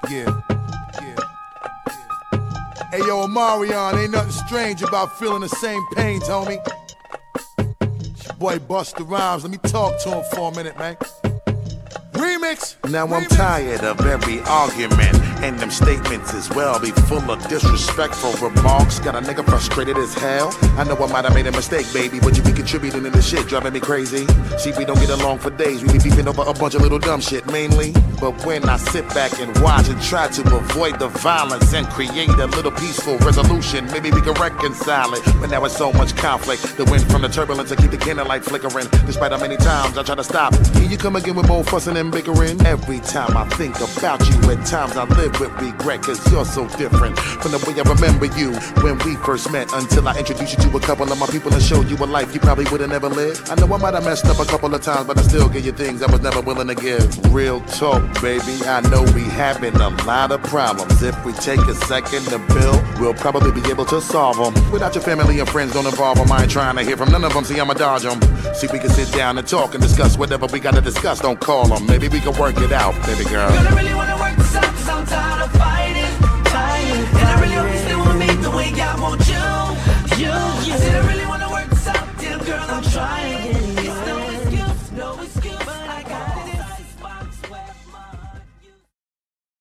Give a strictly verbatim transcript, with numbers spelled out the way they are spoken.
Yeah, yeah, yeah. Hey yo, Omarion, ain't nothing strange about feeling the same pains, homie. It's your boy Busta Rhymes, let me talk to him for a minute, man. Remix. Now I'm Remix. tired of every argument, and them statements as well be full of disrespectful remarks. Got a nigga frustrated as hell. I know I might have made a mistake, baby, but you be contributing to this shit, driving me crazy. See, we don't get along for days. We be beefing over a bunch of little dumb shit, mainly. But when I sit back and watch and try to avoid the violence and create a little peaceful resolution, maybe we can reconcile it. But now it's so much conflict. The wind from the turbulence to keep the candlelight flickering. Despite how many times I try to stop it. Here you come again with more fussing and bickering. Every time I think about you, at times I live with regret, cause you're so different from the way I remember you when we first met, until I introduced you to a couple of my people and showed you a life you probably would've never lived. I know I might have messed up a couple of times, but I still give you things I was never willing to give. Real talk, baby, I know we having a lot of problems. If we take a second to build, we'll probably be able to solve them. Without your family and friends, don't involve them. I ain't trying to hear from none of them, see I'ma dodge them. See, we can sit down and talk and discuss whatever we gotta discuss, don't call them. Maybe we can work it out, baby girl. Girl, I really wanna work this out, cause I'm tired of fighting, fighting. And I really hope you still want me the way I want you, you. I said I really wanna work this out, damn girl, I'm trying.